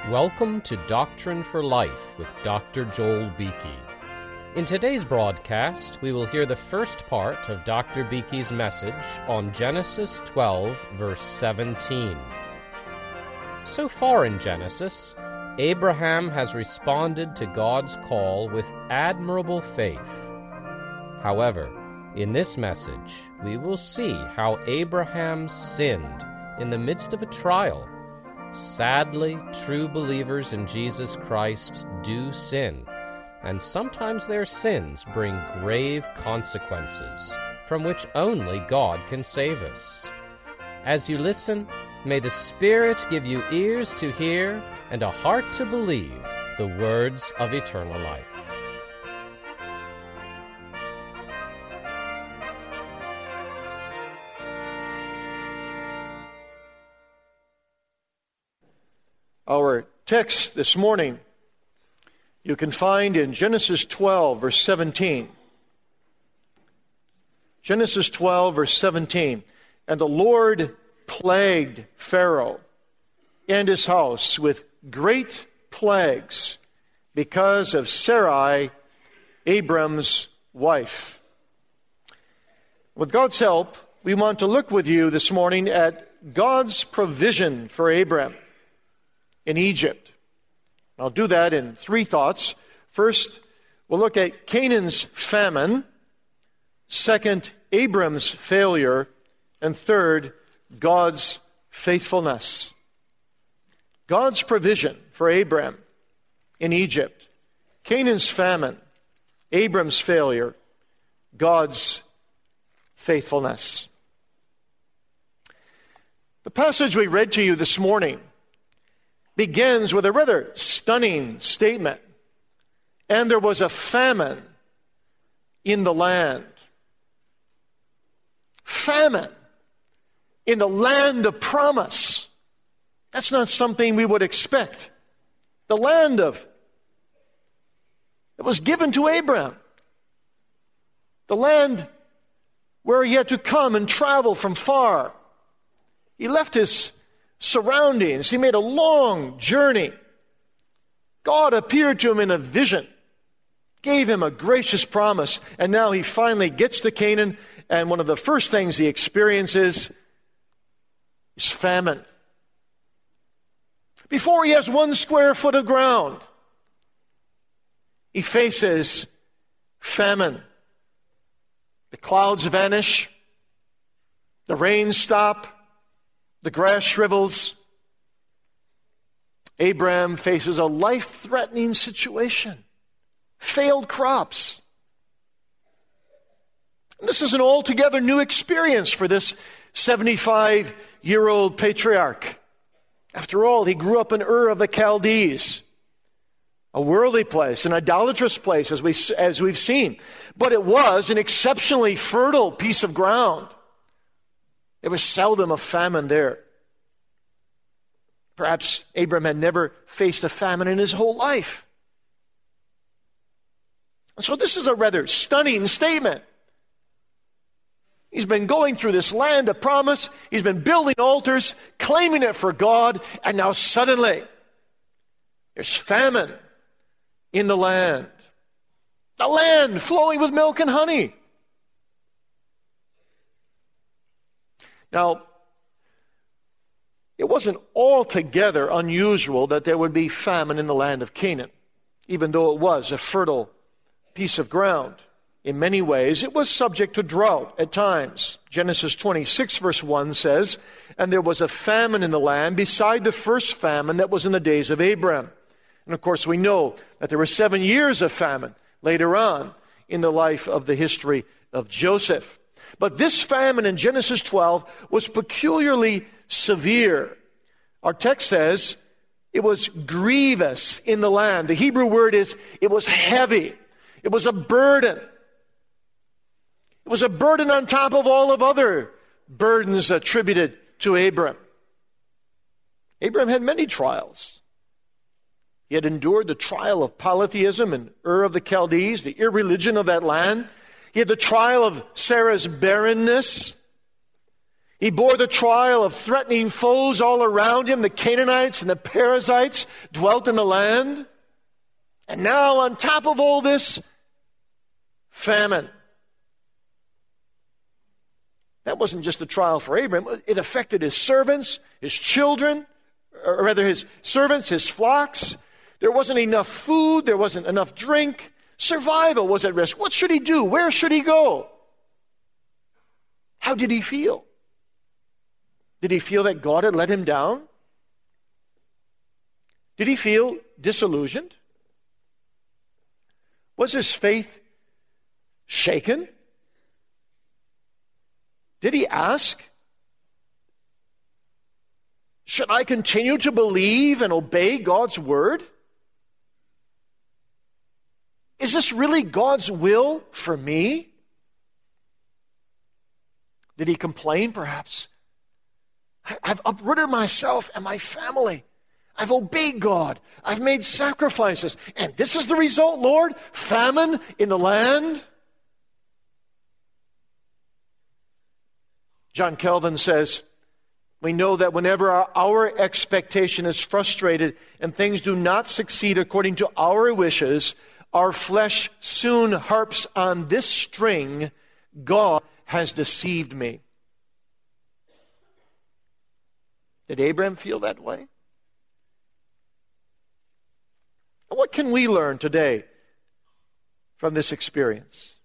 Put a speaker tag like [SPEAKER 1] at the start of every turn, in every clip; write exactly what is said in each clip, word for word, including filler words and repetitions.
[SPEAKER 1] Welcome to Doctrine for Life with Doctor Joel Beeke. In today's broadcast, we will hear the first part of Doctor Beeke's message on Genesis twelve, verse seventeen. So far in Genesis, Abraham has responded to God's call with admirable faith. However, in this message, we will see how Abraham sinned in the midst of a trial. Sadly, true believers in Jesus Christ do sin, and sometimes their sins bring grave consequences, from which only God can save us. As you listen, may the Spirit give you ears to hear and a heart to believe the words of eternal life.
[SPEAKER 2] Our text this morning you can find in Genesis twelve, verse seventeen. Genesis twelve, verse seventeen. And the Lord plagued Pharaoh and his house with great plagues because of Sarai, Abram's wife. With God's help, we want to look with you this morning at God's provision for Abram in Egypt. I'll do that in three thoughts. First, we'll look at Canaan's famine. Second, Abram's failure. And third, God's faithfulness. God's provision for Abram in Egypt. Canaan's famine. Abram's failure. God's faithfulness. The passage we read to you this morning begins with a rather stunning statement. And there was a famine in the land. Famine in the land of promise. That's not something we would expect. The land of that was given to Abraham. The land where he had to come and travel from far. He left his surroundings. He made a long journey. God appeared to him in a vision, gave him a gracious promise, and now he finally gets to Canaan, and one of the first things he experiences is famine. Before he has one square foot of ground, he faces famine. The clouds vanish, the rains stop, the grass shrivels. Abraham faces a life-threatening situation. Failed crops. And this is an altogether new experience for this seventy-five-year-old patriarch. After all, he grew up in Ur of the Chaldees, a worldly place, an idolatrous place, as, we, as we've seen. But it was an exceptionally fertile piece of ground. There was seldom a famine there. Perhaps Abram had never faced a famine in his whole life. And so this is a rather stunning statement. He's been going through this land of promise. He's been building altars, claiming it for God, and now suddenly there's famine in the land. The land flowing with milk and honey. Now, it wasn't altogether unusual that there would be famine in the land of Canaan, even though it was a fertile piece of ground. In many ways, it was subject to drought at times. Genesis twenty-six, verse one says, and there was a famine in the land beside the first famine that was in the days of Abraham. And of course, we know that there were seven years of famine later on in the life of the history of Joseph. But this famine in Genesis twelve was peculiarly severe. Our text says it was grievous in the land. The Hebrew word is, it was heavy. It was a burden. It was a burden on top of all of other burdens attributed to Abram. Abram had many trials. He had endured the trial of polytheism in Ur of the Chaldees, the irreligion of that land. He had the trial of Sarah's barrenness. He bore the trial of threatening foes all around him. The Canaanites and the Perizzites dwelt in the land. And now, on top of all this, famine. That wasn't just a trial for Abraham. It affected his servants, his children, or rather his servants, his flocks. There wasn't enough food. There wasn't enough drink. Survival was at risk. What should he do? Where should he go? How did he feel? Did he feel that God had let him down? Did he feel disillusioned? Was his faith shaken? Did he ask, should I continue to believe and obey God's word? Is this really God's will for me? Did he complain, perhaps? I've uprooted myself and my family. I've obeyed God. I've made sacrifices. And this is the result, Lord? Famine in the land? John Calvin says, we know that whenever our, our expectation is frustrated and things do not succeed according to our wishes, our flesh soon harps on this string, God has deceived me. Did Abraham feel that way? What can we learn today from this experience?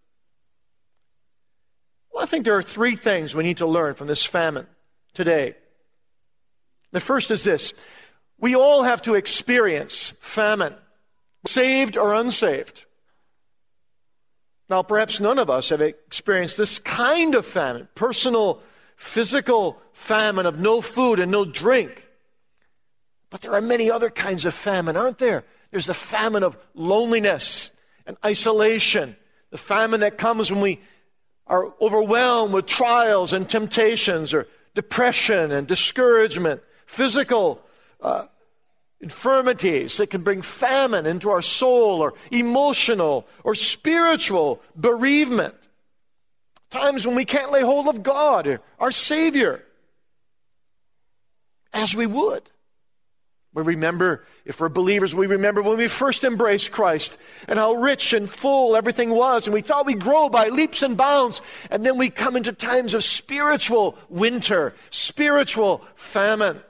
[SPEAKER 2] Well, I think there are three things we need to learn from this famine today. The first is this. We all have to experience famine, saved or unsaved. Now, perhaps none of us have experienced this kind of famine, personal, physical famine of no food and no drink. But there are many other kinds of famine, aren't there? There's the famine of loneliness and isolation, the famine that comes when we are overwhelmed with trials and temptations, or depression and discouragement, physical uh, infirmities that can bring famine into our soul, or emotional or spiritual bereavement. Times when we can't lay hold of God, our Savior, as we would. We remember, if we're believers, we remember when we first embraced Christ and how rich and full everything was, and we thought we'd grow by leaps and bounds, and then we come into times of spiritual winter, spiritual famine.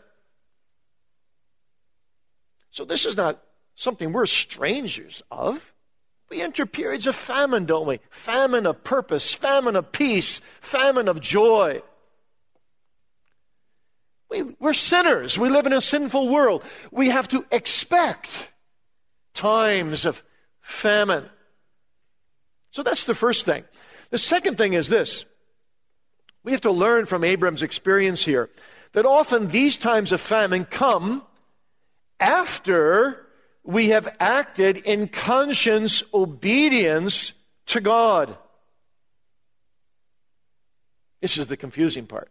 [SPEAKER 2] So this is not something we're strangers of. We enter periods of famine, don't we? Famine of purpose, famine of peace, famine of joy. We, we're sinners. We live in a sinful world. We have to expect times of famine. So that's the first thing. The second thing is this. We have to learn from Abram's experience here that often these times of famine come after we have acted in conscious obedience to God. This is the confusing part.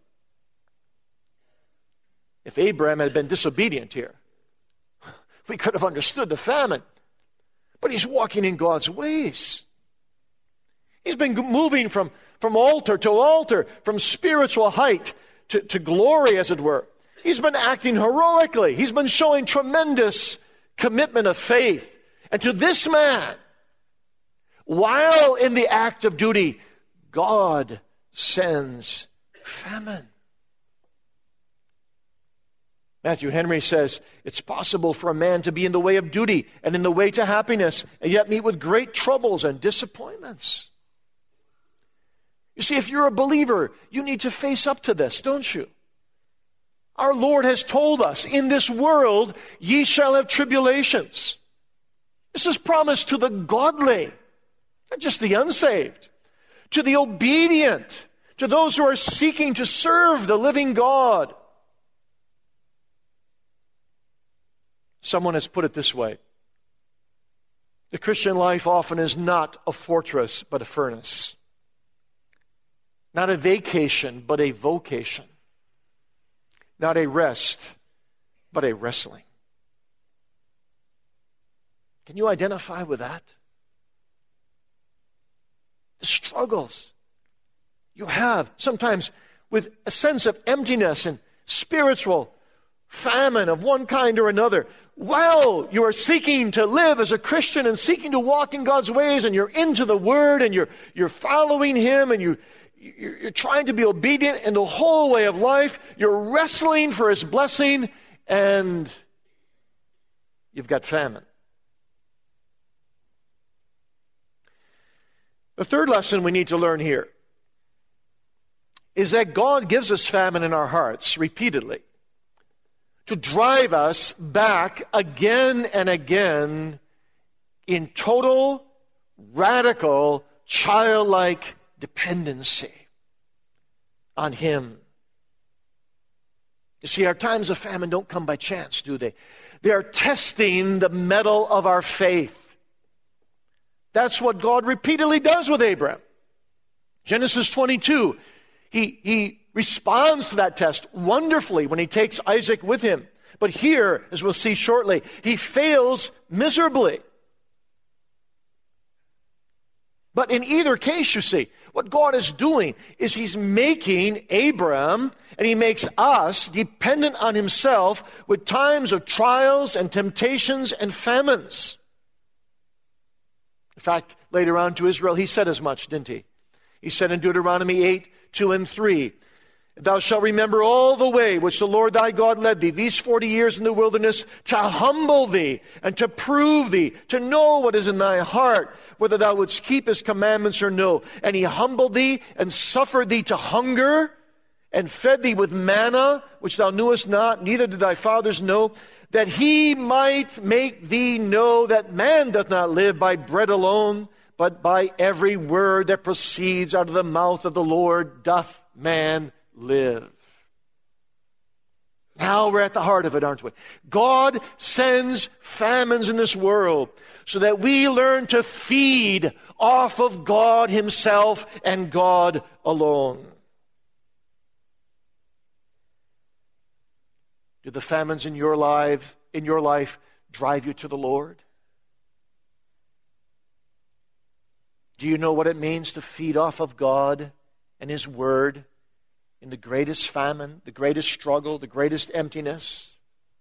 [SPEAKER 2] If Abraham had been disobedient here, we could have understood the famine. But he's walking in God's ways. He's been moving from, from altar to altar, from spiritual height to, to glory, as it were. He's been acting heroically. He's been showing tremendous commitment of faith. And to this man, while in the act of duty, God sends famine. Matthew Henry says, it's possible for a man to be in the way of duty and in the way to happiness, and yet meet with great troubles and disappointments. You see, if you're a believer, you need to face up to this, don't you? Our Lord has told us, in this world ye shall have tribulations. This is promised to the godly, not just the unsaved, to the obedient, to those who are seeking to serve the living God. Someone has put it this way. The Christian life often is not a fortress, but a furnace. Not a vacation, but a vocation. Not a rest, but a wrestling. Can you identify with that? The struggles you have. Sometimes with a sense of emptiness and spiritual famine of one kind or another, while you are seeking to live as a Christian and seeking to walk in God's ways, and you're into the Word and you're you're following Him and you you're, you're trying to be obedient in the whole way of life, you're wrestling for His blessing, and you've got famine. The third lesson we need to learn here is that God gives us famine in our hearts repeatedly to drive us back again and again in total, radical, childlike dependency on Him. You see, our times of famine don't come by chance, do they? They are testing the mettle of our faith. That's what God repeatedly does with Abraham. Genesis twenty-two, he, he responds to that test wonderfully when he takes Isaac with him. But here, as we'll see shortly, he fails miserably. But in either case, you see, what God is doing is He's making Abraham, and He makes us dependent on Himself with times of trials and temptations and famines. In fact, later on to Israel, He said as much, didn't He? He said in Deuteronomy eight, two and three, "Thou shalt remember all the way which the Lord thy God led thee these forty years in the wilderness, to humble thee and to prove thee, to know what is in thy heart, whether thou wouldst keep His commandments or no. And He humbled thee and suffered thee to hunger, and fed thee with manna, which thou knewest not, neither did thy fathers know, that He might make thee know that man doth not live by bread alone, but by every word that proceeds out of the mouth of the Lord doth man live." Now we're at the heart of it, aren't we? God sends famines in this world so that we learn to feed off of God Himself and God alone. Do the famines in your life, in your life drive you to the Lord? Do you know what it means to feed off of God and His Word in the greatest famine, the greatest struggle, the greatest emptiness?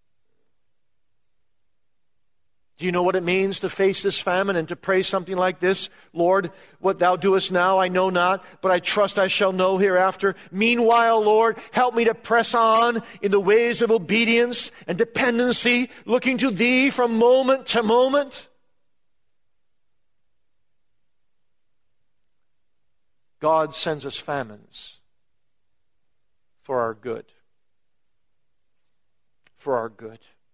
[SPEAKER 2] Do you know what it means to face this famine and to pray something like this? "Lord, what thou doest now I know not, but I trust I shall know hereafter. Meanwhile, Lord, help me to press on in the ways of obedience and dependency, looking to Thee from moment to moment." God sends us famines for our good. For our good.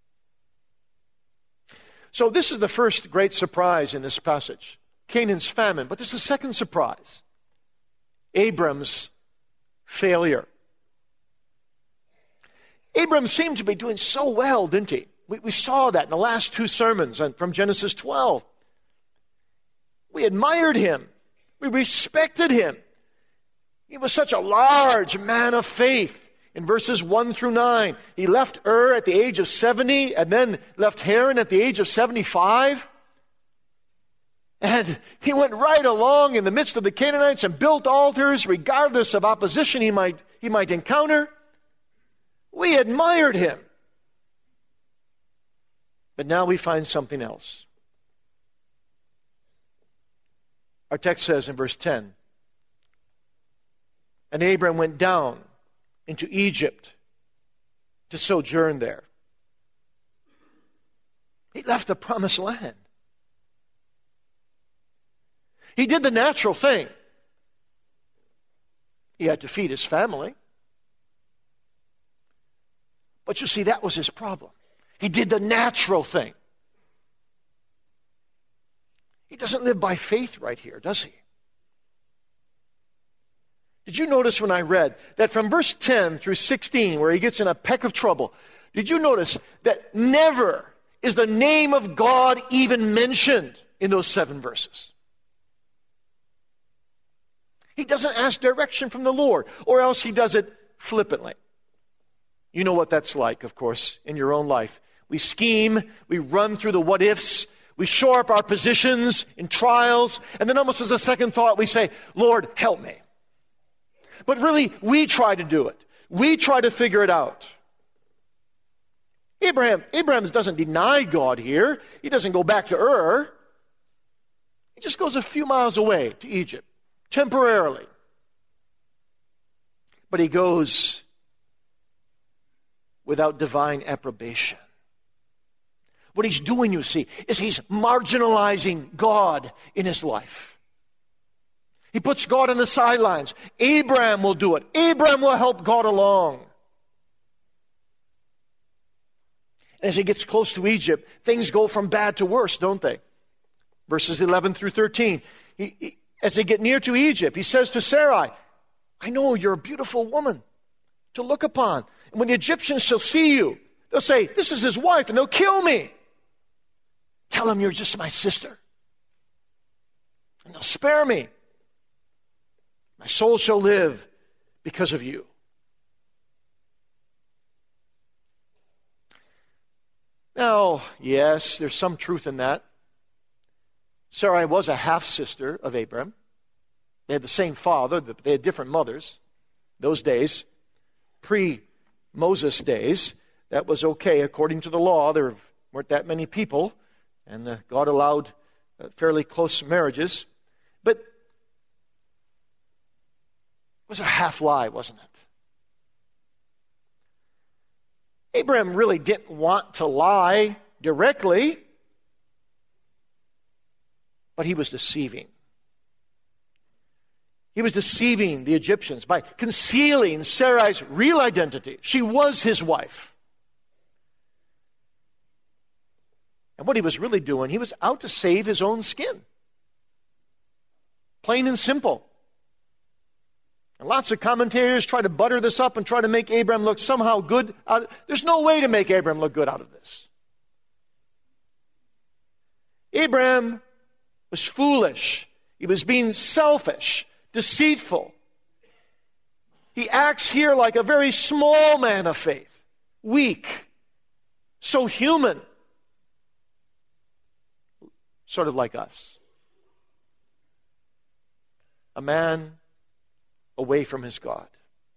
[SPEAKER 2] So this is the first great surprise in this passage. Canaan's famine. But there's a second surprise. Abram's failure. Abram seemed to be doing so well, didn't he? We, we saw that in the last two sermons from Genesis twelve. We admired him. We respected him. He was such a large man of faith. In verses one through nine, he left Ur at the age of seventy and then left Haran at the age of seventy-five. And he went right along in the midst of the Canaanites and built altars regardless of opposition he might, he might encounter. We admired him. But now we find something else. Our text says in verse ten, "And Abram went down into Egypt to sojourn there." He left the promised land. He did the natural thing. He had to feed his family. But you see, that was his problem. He did the natural thing. He doesn't live by faith right here, does he? Did you notice when I read that from verse ten through sixteen, where he gets in a peck of trouble, did you notice that never is the name of God even mentioned in those seven verses? He doesn't ask direction from the Lord, or else he does it flippantly. You know what that's like, of course, in your own life. We scheme, we run through the what-ifs, we shore up our positions in trials, and then almost as a second thought we say, "Lord, help me." But really, we try to do it. We try to figure it out. Abraham, Abraham doesn't deny God here. He doesn't go back to Ur. He just goes a few miles away to Egypt, temporarily. But he goes without divine approbation. What he's doing, you see, is he's marginalizing God in his life. He puts God on the sidelines. Abraham will do it. Abraham will help God along. As he gets close to Egypt, things go from bad to worse, don't they? Verses eleven through thirteen. He, he, as they get near to Egypt, he says to Sarai, I know you're a beautiful woman to look upon. And when the Egyptians shall see you, they'll say, this is his wife, and they'll kill me. Tell them you're just my sister. And they'll spare me. My soul shall live because of you. Now, yes, there's some truth in that. Sarai was a half-sister of Abraham. They had the same father, but they had different mothers. Those days, pre-Moses days, that was okay. According to the law, there weren't that many people, and uh, God allowed uh, fairly close marriages. But it was a half-lie, wasn't it? Abraham really didn't want to lie directly, but he was deceiving. He was deceiving the Egyptians by concealing Sarai's real identity. She was his wife. And what he was really doing, he was out to save his own skin. Plain and simple. And lots of commentators try to butter this up and try to make Abraham look somehow good. Out. There's no way to make Abraham look good out of this. Abraham was foolish. He was being selfish, deceitful. He acts here like a very small man of faith, weak, so human, sort of like us. A man away from his God.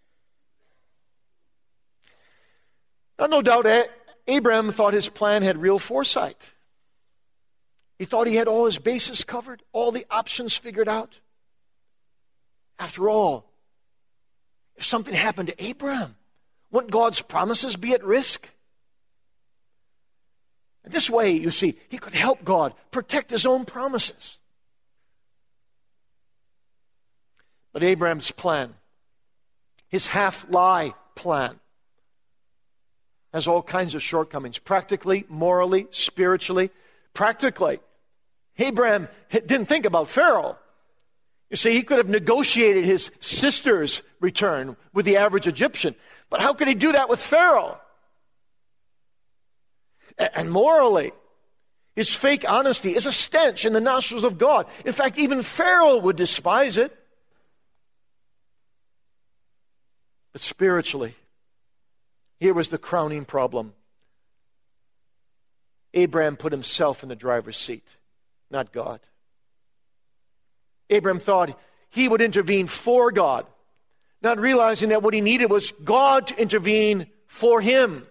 [SPEAKER 2] Now, no doubt, Abraham thought his plan had real foresight. He thought he had all his bases covered, all the options figured out. After all, if something happened to Abraham, wouldn't God's promises be at risk? And this way, you see, he could help God protect his own promises. But Abraham's plan, his half-lie plan, has all kinds of shortcomings, practically, morally, spiritually. Practically, Abraham didn't think about Pharaoh. You see, he could have negotiated his sister's return with the average Egyptian. But how could he do that with Pharaoh? And morally, his fake honesty is a stench in the nostrils of God. In fact, even Pharaoh would despise it. But spiritually, here was the crowning problem. Abraham put himself in the driver's seat, not God. Abraham thought he would intervene for God, not realizing that what he needed was God to intervene for him.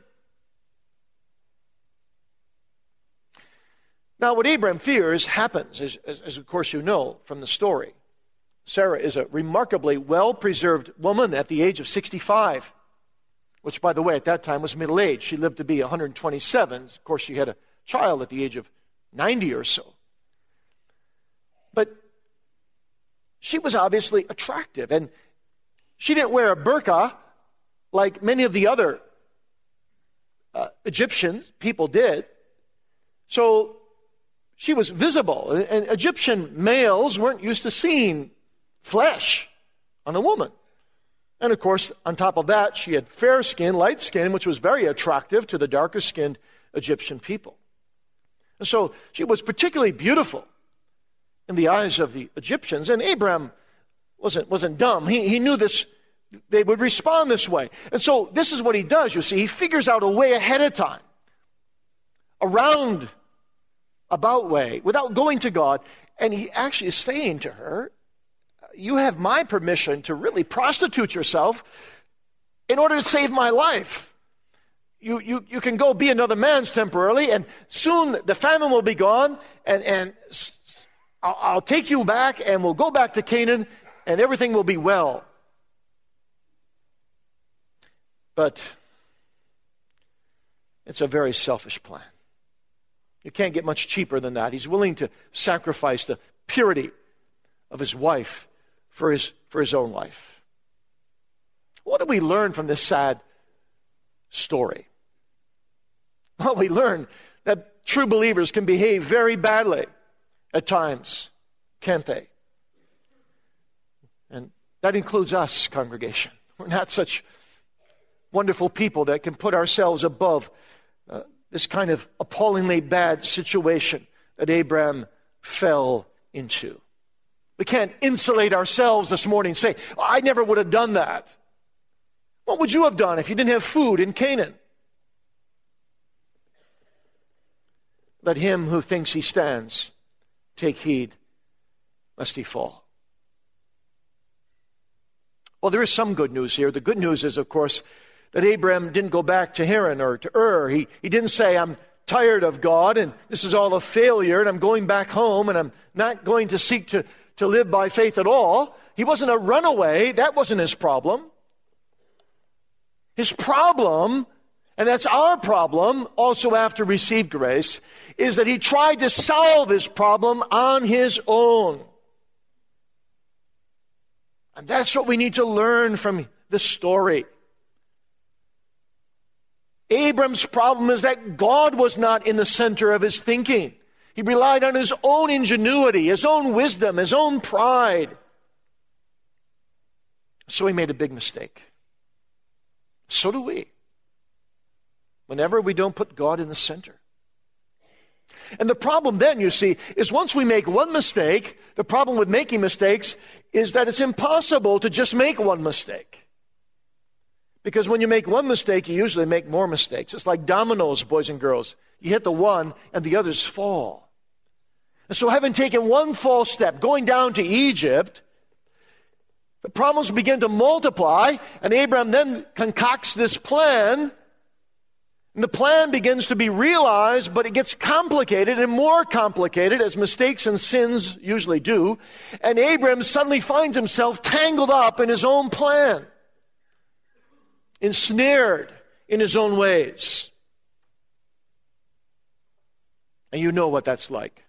[SPEAKER 2] Now, what Abraham fears happens, as, as, as of course you know from the story. Sarah is a remarkably well-preserved woman at the age of sixty-five, which, by the way, at that time was middle age. She lived to be one hundred twenty-seven. Of course, she had a child at the age of ninety or so. But she was obviously attractive, and she didn't wear a burqa like many of the other uh, Egyptians, people did. So she was visible, and Egyptian males weren't used to seeing flesh on a woman. And of course, on top of that, she had fair skin, light skin, which was very attractive to the darker skinned Egyptian people. And so she was particularly beautiful in the eyes of the Egyptians. And Abraham wasn't, wasn't dumb. He, he knew this, they would respond this way. And so this is what he does, you see. He figures out a way ahead of time, a roundabout way, without going to God. And he actually is saying to her, you have my permission to really prostitute yourself in order to save my life. You, you, you can go be another man's temporarily, and soon the famine will be gone, and, and I'll, I'll take you back, and we'll go back to Canaan, and everything will be well. But it's a very selfish plan. You can't get much cheaper than that. He's willing to sacrifice the purity of his wife for his, for his own life. What do we learn from this sad story? Well, we learn that true believers can behave very badly at times, can't they? And that includes us, congregation. We're not such wonderful people that can put ourselves above uh, this kind of appallingly bad situation that Abraham fell into. We can't insulate ourselves this morning and say, oh, I never would have done that. What would you have done if you didn't have food in Canaan? Let him who thinks he stands take heed lest he fall. Well, there is some good news here. The good news is, of course, that Abraham didn't go back to Haran or to Ur. He, he didn't say, I'm tired of God and this is all a failure and I'm going back home and I'm not going to seek to, to live by faith at all. He wasn't a runaway. That wasn't his problem. His problem, and that's our problem also after received grace, is that he tried to solve his problem on his own. And that's what we need to learn from this story. Abram's problem is that God was not in the center of his thinking. He relied on his own ingenuity, his own wisdom, his own pride. So he made a big mistake. So do we. Whenever we don't put God in the center. And the problem then, you see, is once we make one mistake, the problem with making mistakes is that it's impossible to just make one mistake. Because when you make one mistake, you usually make more mistakes. It's like dominoes, boys and girls. You hit the one and the others fall. And so having taken one false step, going down to Egypt, the problems begin to multiply, and Abraham then concocts this plan. And the plan begins to be realized, but it gets complicated and more complicated, as mistakes and sins usually do. And Abraham suddenly finds himself tangled up in his own plan, ensnared in his own ways. And you know what that's like.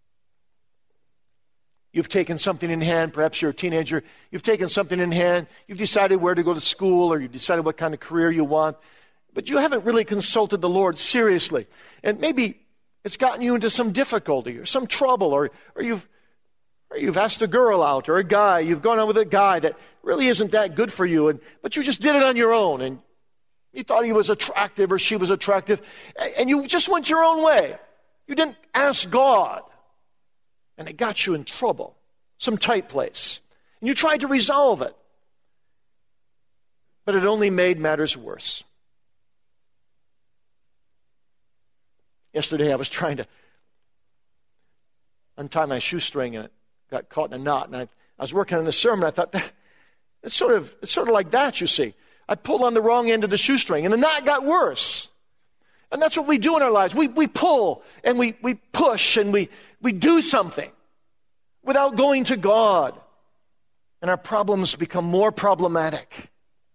[SPEAKER 2] You've taken something in hand, perhaps you're a teenager, you've taken something in hand, you've decided where to go to school, or you've decided what kind of career you want, but you haven't really consulted the Lord seriously. And maybe it's gotten you into some difficulty or some trouble, or, or you've or you've asked a girl out or a guy, you've gone out with a guy that really isn't that good for you, and but you just did it on your own, and you thought he was attractive or she was attractive, and you just went your own way. You didn't ask God. And it got you in trouble, some tight place. And you tried to resolve it. But it only made matters worse. Yesterday I was trying to untie my shoestring and it got caught in a knot. And I, I was working on the sermon. I thought, it's sort of, it's sort of like that, you see. I pulled on the wrong end of the shoestring and the knot got worse. And that's what we do in our lives. We we pull and we, we push and we, we do something without going to God. And our problems become more problematic.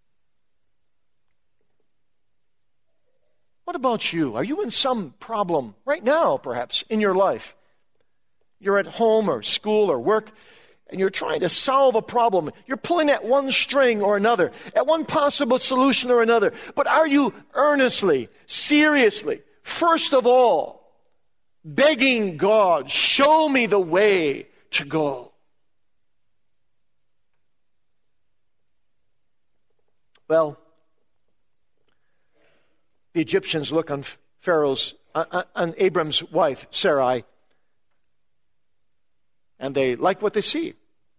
[SPEAKER 2] What about you? Are you in some problem right now, perhaps, in your life? You're at home or school or work, and you're trying to solve a problem. You're pulling at one string or another, at one possible solution or another. But are you earnestly, seriously, first of all, begging God, show me the way to go? Well, the Egyptians look on Pharaoh's, on, on Abram's wife, Sarai, and they like what they see.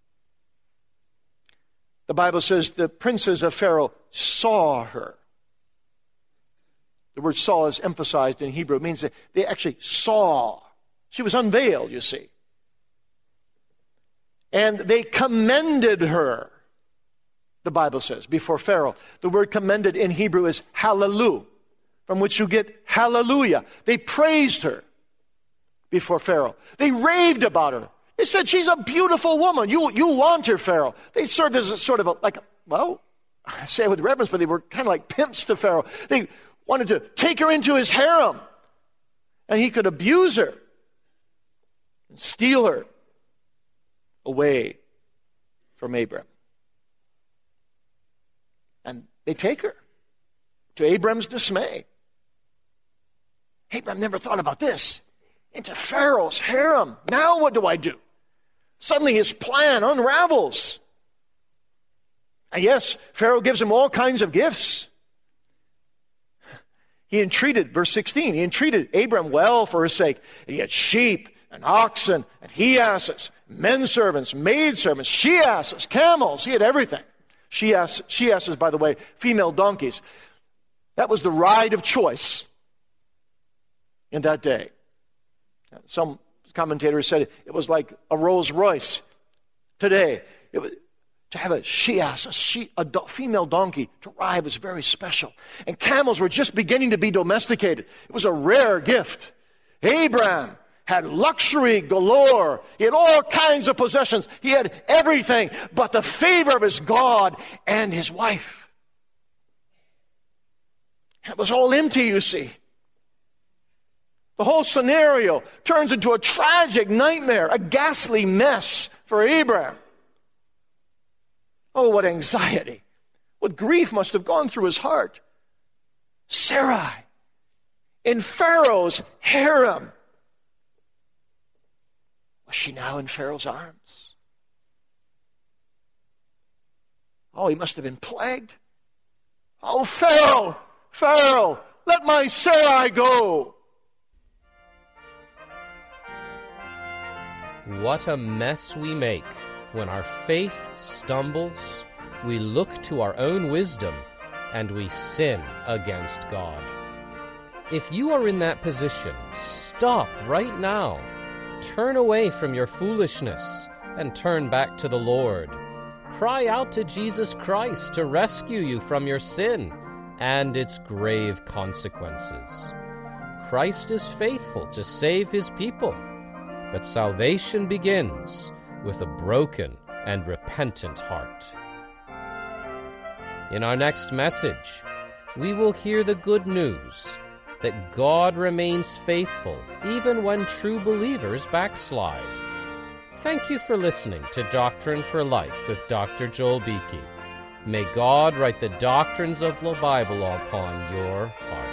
[SPEAKER 2] The Bible says the princes of Pharaoh saw her. The word saw is emphasized in Hebrew. It means that they actually saw. She was unveiled, you see. And they commended her, the Bible says, before Pharaoh. The word commended in Hebrew is hallelujah, from which you get hallelujah. They praised her before Pharaoh. They raved about her. They said, she's a beautiful woman. You, you want her, Pharaoh. They served as a sort of a, like, well, I say it with reverence, but they were kind of like pimps to Pharaoh. They wanted to take her into his harem, and he could abuse her and steal her away from Abram. And they take her, to Abram's dismay. Abram never thought about this. Into Pharaoh's harem. Now what do I do? Suddenly his plan unravels. And yes, Pharaoh gives him all kinds of gifts. He entreated, verse sixteen, he entreated Abram well for his sake. He had sheep and oxen and he-asses, men servants, maid servants, she-asses, camels. He had everything. She-asses, she-asses, by the way, female donkeys. That was the ride of choice in that day. Some commentators said it was like a Rolls Royce today. It was, to have a she-ass, a, she, a do, female donkey to ride was very special. And camels were just beginning to be domesticated. It was a rare gift. Abraham had luxury galore. He had all kinds of possessions. He had everything but the favor of his God and his wife. It was all empty, you see. The whole scenario turns into a tragic nightmare, a ghastly mess for Abraham. Oh, what anxiety. What grief must have gone through his heart. Sarai, in Pharaoh's harem. Was she now in Pharaoh's arms? Oh, he must have been plagued. Oh, Pharaoh, Pharaoh, let my Sarai go.
[SPEAKER 1] What a mess we make when our faith stumbles, we look to our own wisdom, and we sin against God. If you are in that position, stop right now. Turn away from your foolishness and turn back to the Lord. Cry out to Jesus Christ to rescue you from your sin and its grave consequences. Christ is faithful to save his people, but salvation begins with a broken and repentant heart. In our next message, we will hear the good news that God remains faithful even when true believers backslide. Thank you for listening to Doctrine for Life with Doctor Joel Beeke. May God write the doctrines of the Bible upon your heart.